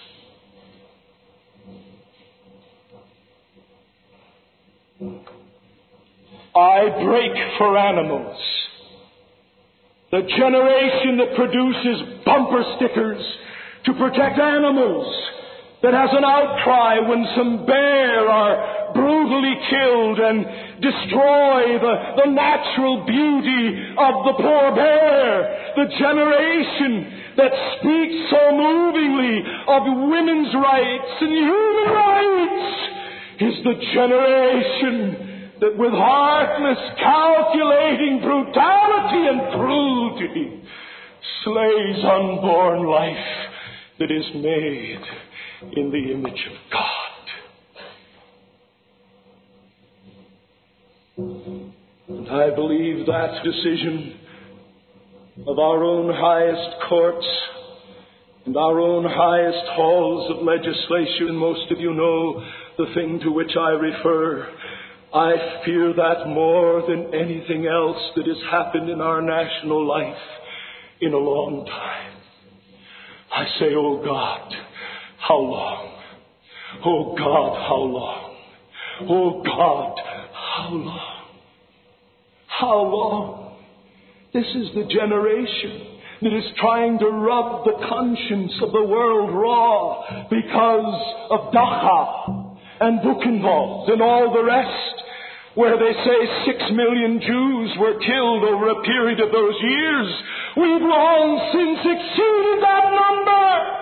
I break for animals. The generation that produces bumper stickers to protect animals, that has an outcry when some bear are brutally killed and destroy the, the natural beauty of the poor bear. The generation that speaks so movingly of women's rights and human rights is the generation that with heartless, calculating brutality and cruelty slays unborn life that is made in the image of God. And I believe that decision of our own highest courts and our own highest halls of legislation, most of you know the thing to which I refer. I fear that more than anything else that has happened in our national life in a long time. I say, oh God, how long? Oh God, how long? Oh God, how long? How long? This is the generation that is trying to rub the conscience of the world raw because of Dachau and Buchenwald and all the rest, where they say six million Jews were killed over a period of those years. We've long since exceeded that number.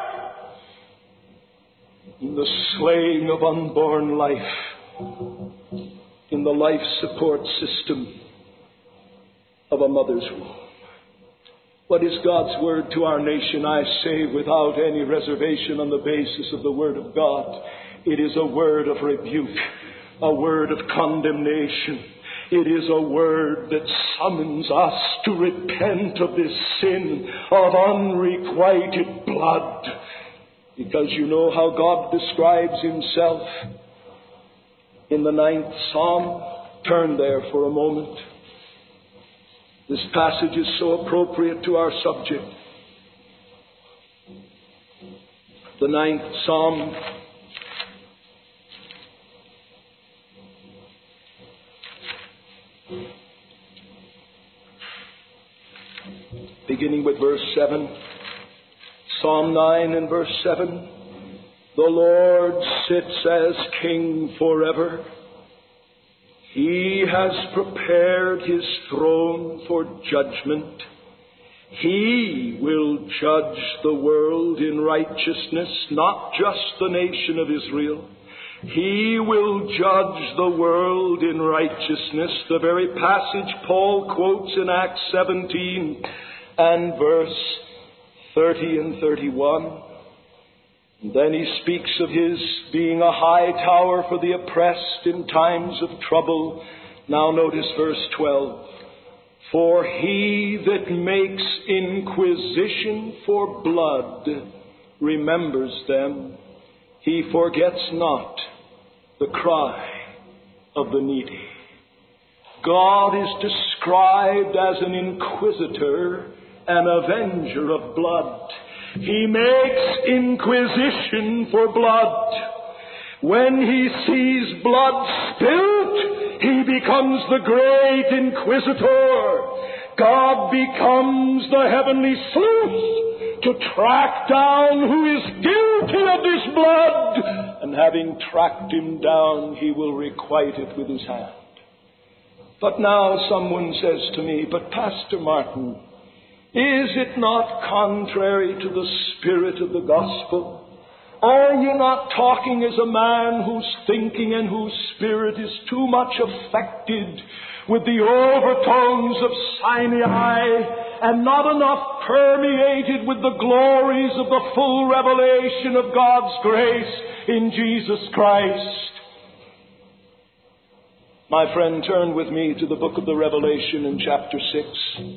In the slaying of unborn life, in the life support system of a mother's womb. What is God's word to our nation? I say without any reservation on the basis of the word of God. It is a word of rebuke, a word of condemnation. It is a word that summons us to repent of this sin of unrequited blood. Because you know how God describes himself. in the ninth Psalm. Turn there for a moment. This passage is so appropriate to our subject. The ninth Psalm. Beginning with verse seven. Psalm nine and verse seven. The Lord sits as King forever. He has prepared His throne for judgment. He will judge the world in righteousness, not just the nation of Israel. He will judge the world in righteousness. The very passage Paul quotes in Acts seventeen and verse thirty and thirty-one. And then he speaks of His being a high tower for the oppressed in times of trouble. Now notice verse twelve. For He that makes inquisition for blood remembers them. He forgets not the cry of the needy. God is described as an inquisitor, an avenger of blood. He makes inquisition for blood. When He sees blood spilt, He becomes the great inquisitor. God becomes the heavenly sleuth to track down who is guilty of this blood. And having tracked him down, He will requite it with His hand. But now someone says to me, but Pastor Martin, is it not contrary to the spirit of the gospel? Are you not talking as a man whose thinking and whose spirit is too much affected with the overtones of Sinai and not enough permeated with the glories of the full revelation of God's grace in Jesus Christ? My friend, turn with me to the book of the Revelation in chapter six.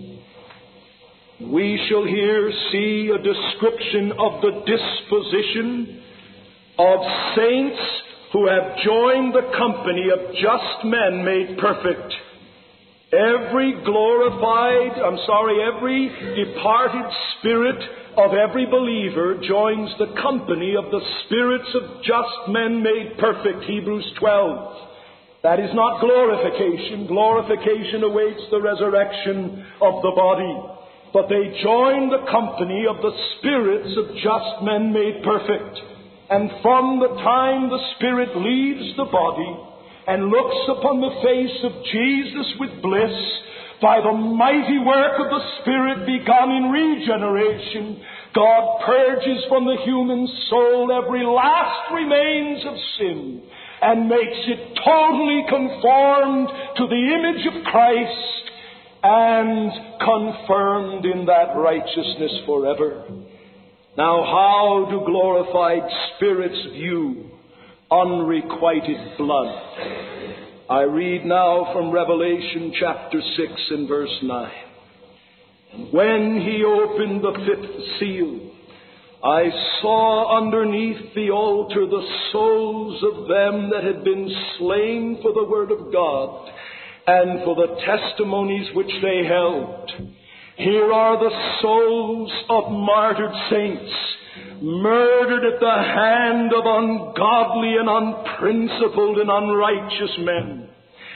We shall here see a description of the disposition of saints who have joined the company of just men made perfect. Every glorified, I'm sorry, every departed spirit of every believer joins the company of the spirits of just men made perfect. Hebrews twelve. That is not glorification. Glorification awaits the resurrection of the body. But they join the company of the spirits of just men made perfect. And from the time the spirit leaves the body and looks upon the face of Jesus with bliss, by the mighty work of the Spirit begun in regeneration, God purges from the human soul every last remains of sin and makes it totally conformed to the image of Christ and confirmed in that righteousness forever. Now, how do glorified spirits view unrequited blood? I read now from Revelation chapter six and verse nine. And when He opened the fifth seal, I saw underneath the altar the souls of them that had been slain for the word of God and for the testimonies which they held. Here are the souls of martyred saints, murdered at the hand of ungodly and unprincipled and unrighteous men.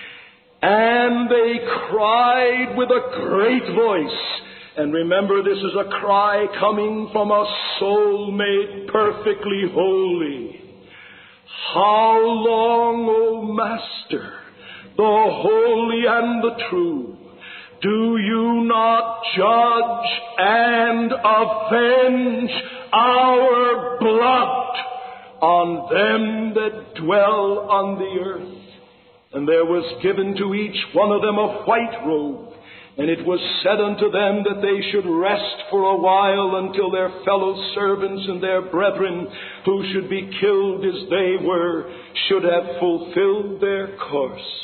And they cried with a great voice. And remember, this is a cry coming from a soul made perfectly holy. How long, O Master, the holy and the true, do you not judge and avenge our blood on them that dwell on the earth? And there was given to each one of them a white robe, and it was said unto them that they should rest for a while until their fellow servants and their brethren, who should be killed as they were, should have fulfilled their course.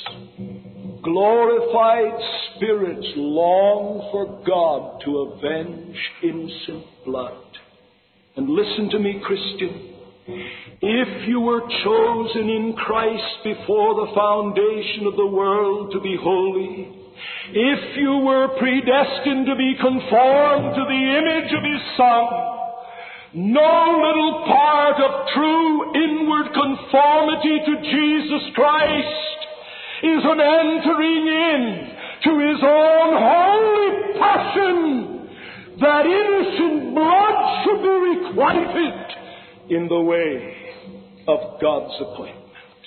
Glorified spirits long for God to avenge innocent blood. And listen to me, Christian. If you were chosen in Christ before the foundation of the world to be holy, if you were predestined to be conformed to the image of His Son, no little part of true inward conformity to Jesus Christ is an entering in to His own holy passion, that innocent blood should be requited in the way of God's appointment.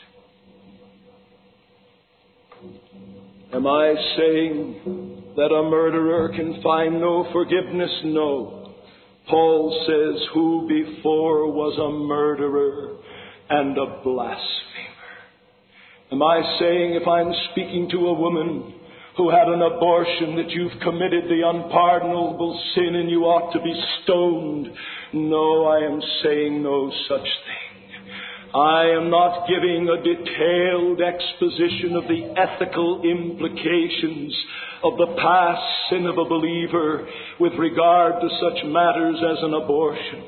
Am I saying that a murderer can find no forgiveness? No. Paul says, who before was a murderer and a blasphemer. Am I saying, if I'm speaking to a woman who had an abortion, that you've committed the unpardonable sin and you ought to be stoned? No, I am saying no such thing. I am not giving a detailed exposition of the ethical implications of the past sin of a believer with regard to such matters as an abortion.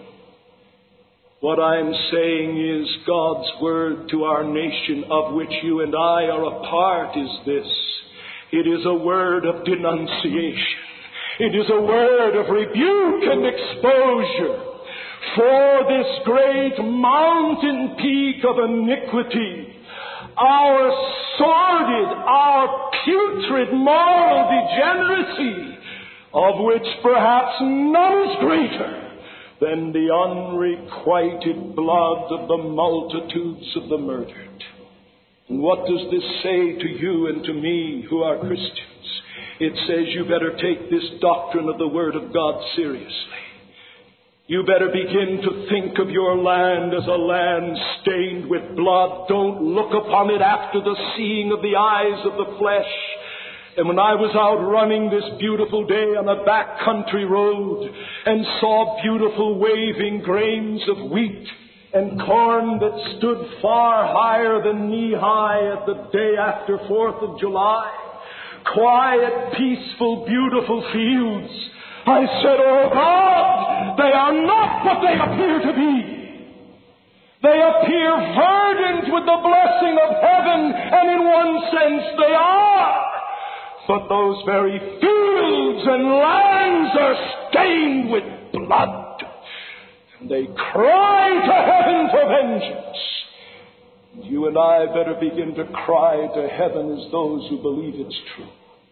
What I'm saying is God's word to our nation, of which you and I are a part, is this. It is a word of denunciation. It is a word of rebuke and exposure for this great mountain peak of iniquity, our sordid, our putrid moral degeneracy, of which perhaps none is greater than the unrequited blood of the multitudes of the murdered. And what does this say to you and to me who are Christians? It says you better take this doctrine of the Word of God seriously. You better begin to think of your land as a land stained with blood. Don't look upon it after the seeing of the eyes of the flesh. And when I was out running this beautiful day on a back country road and saw beautiful waving grains of wheat and corn that stood far higher than knee-high at the day after fourth of July, quiet, peaceful, beautiful fields, I said, oh God, they are not what they appear to be. They appear verdant with the blessing of heaven, and in one sense they are. But those very fields and lands are stained with blood. And they cry to heaven for vengeance. You and I better begin to cry to heaven as those who believe it's true.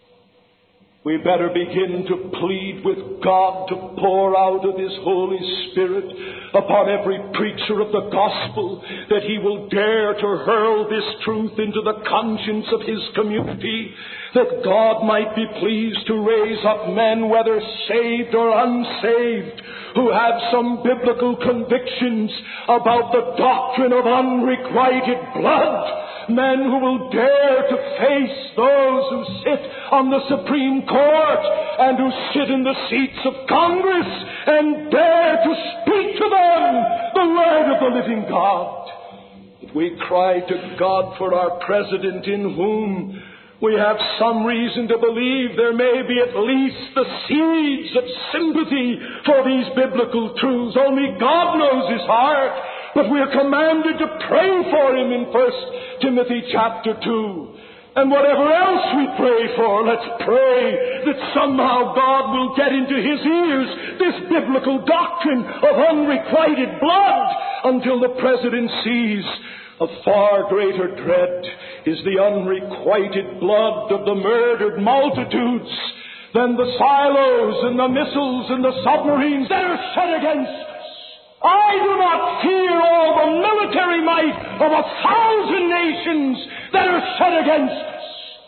We better begin to plead with God to pour out of His Holy Spirit upon every preacher of the gospel, that he will dare to hurl this truth into the conscience of his community, that God might be pleased to raise up men, whether saved or unsaved, who have some biblical convictions about the doctrine of unrequited blood. Men who will dare to face those who sit on the Supreme Court and who sit in the seats of Congress and dare to speak to them the word of the living God. That we cry to God for our president, in whom we have some reason to believe there may be at least the seeds of sympathy for these biblical truths. Only God knows his heart. But we are commanded to pray for him in First Timothy chapter two. And whatever else we pray for, let's pray that somehow God will get into his ears this biblical doctrine of unrequited blood, until the president sees of far greater dread is the unrequited blood of the murdered multitudes than the silos and the missiles and the submarines that are set against us. I do not fear all the military might of a thousand nations that are set against us.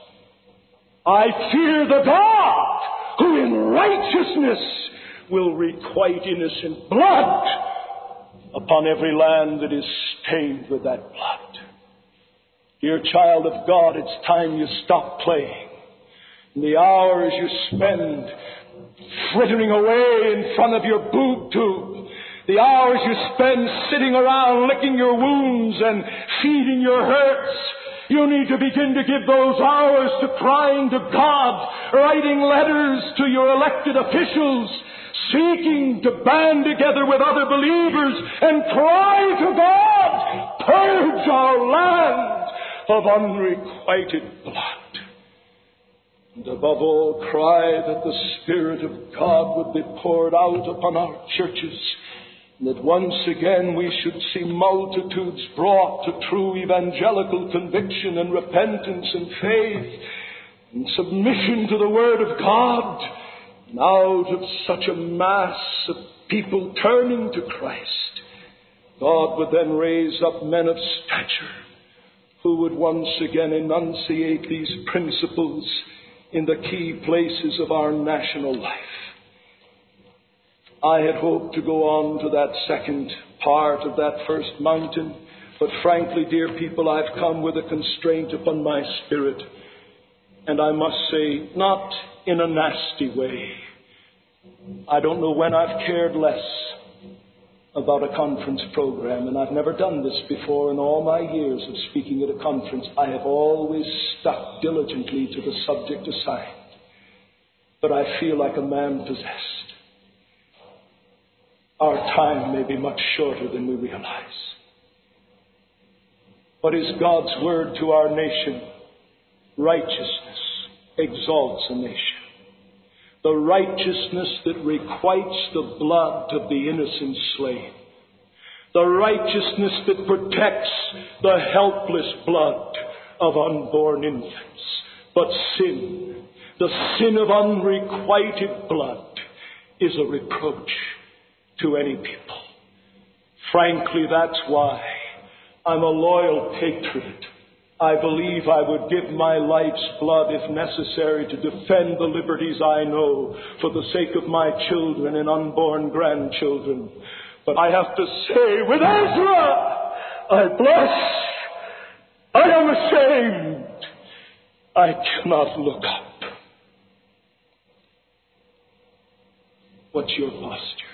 I fear the God who in righteousness will requite innocent blood upon every land that is stained with that blood. Dear child of God, it's time you stop playing. And the hours you spend frittering away in front of your boob tube, the hours you spend sitting around licking your wounds and feeding your hurts, you need to begin to give those hours to crying to God, writing letters to your elected officials, seeking to band together with other believers and cry to God, purge our land of unrequited blood. And above all, cry that the Spirit of God would be poured out upon our churches, and that once again we should see multitudes brought to true evangelical conviction and repentance and faith and submission to the Word of God. And out of such a mass of people turning to Christ, God would then raise up men of stature who would once again enunciate these principles in the key places of our national life. I had hoped to go on to that second part of that first mountain, but frankly, dear people, I've come with a constraint upon my spirit, and I must say, not in a nasty way. I don't know when I've cared less about a conference program, and I've never done this before in all my years of speaking at a conference. I have always stuck diligently to the subject assigned, but I feel like a man possessed. Our time may be much shorter than we realize. What is God's word to our nation? Righteousness exalts a nation. The righteousness that requites the blood of the innocent slain. The righteousness that protects the helpless blood of unborn infants. But sin, the sin of unrequited blood, is a reproach to any people. Frankly, that's why I'm a loyal patriot. I believe I would give my life's blood, if necessary, to defend the liberties I know for the sake of my children and unborn grandchildren. But I have to say, with Ezra, I blush. I am ashamed. I cannot look up. What's your posture?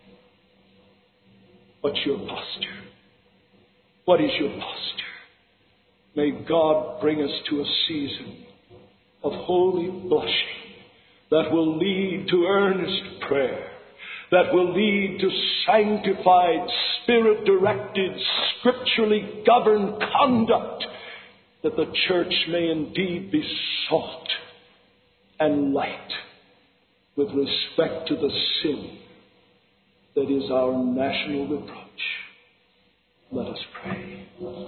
What's your posture? What is your posture? May God bring us to a season of holy blushing that will lead to earnest prayer, that will lead to sanctified, Spirit-directed, scripturally governed conduct, that the church may indeed be salt and light with respect to the sin that is our national reproach. Let us pray.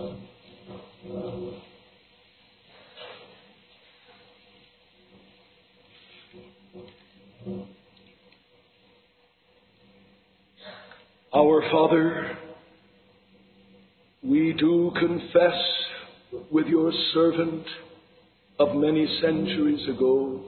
Our Father, we do confess with your servant of many centuries ago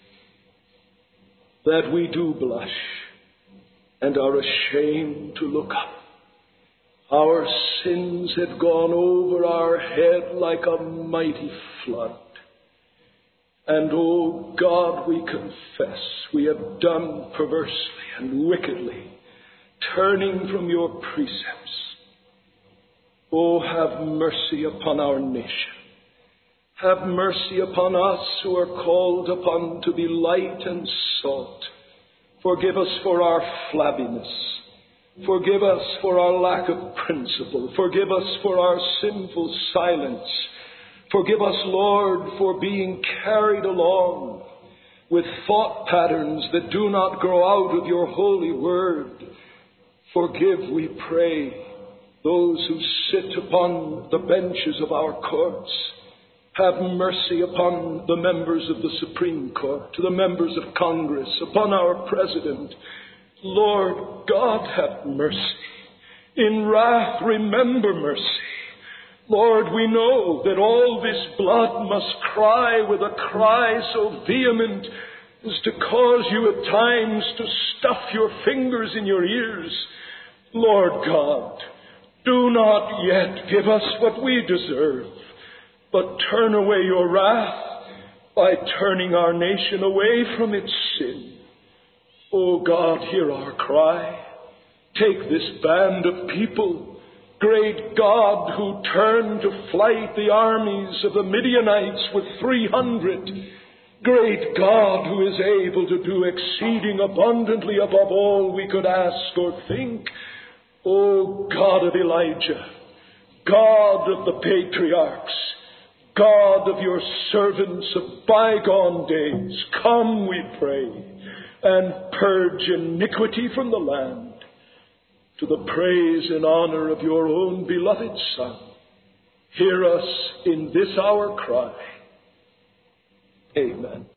that we do blush and are ashamed to look up. Our sins have gone over our head like a mighty flood. And, oh God, we confess we have done perversely and wickedly, turning from your precepts. Oh, have mercy upon our nation. Have mercy upon us who are called upon to be light and salt. Forgive us for our flabbiness. Forgive us for our lack of principle. Forgive us for our sinful silence. Forgive us, Lord, for being carried along with thought patterns that do not grow out of your holy word. Forgive, we pray, those who sit upon the benches of our courts. Have mercy upon the members of the Supreme Court, the members of Congress, upon our President. Lord God, have mercy. In wrath, remember mercy. Lord, we know that all this blood must cry with a cry so vehement as to cause you at times to stuff your fingers in your ears. Lord God, do not yet give us what we deserve, but turn away your wrath by turning our nation away from its sin. O God, hear our cry. Take this band of people, great God, who turned to flight the armies of the Midianites with three hundred. Great God, who is able to do exceeding abundantly above all we could ask or think, O God of Elijah, God of the patriarchs, God of your servants of bygone days, come, we pray, and purge iniquity from the land, to the praise and honor of your own beloved Son. Hear us in this our cry. Amen.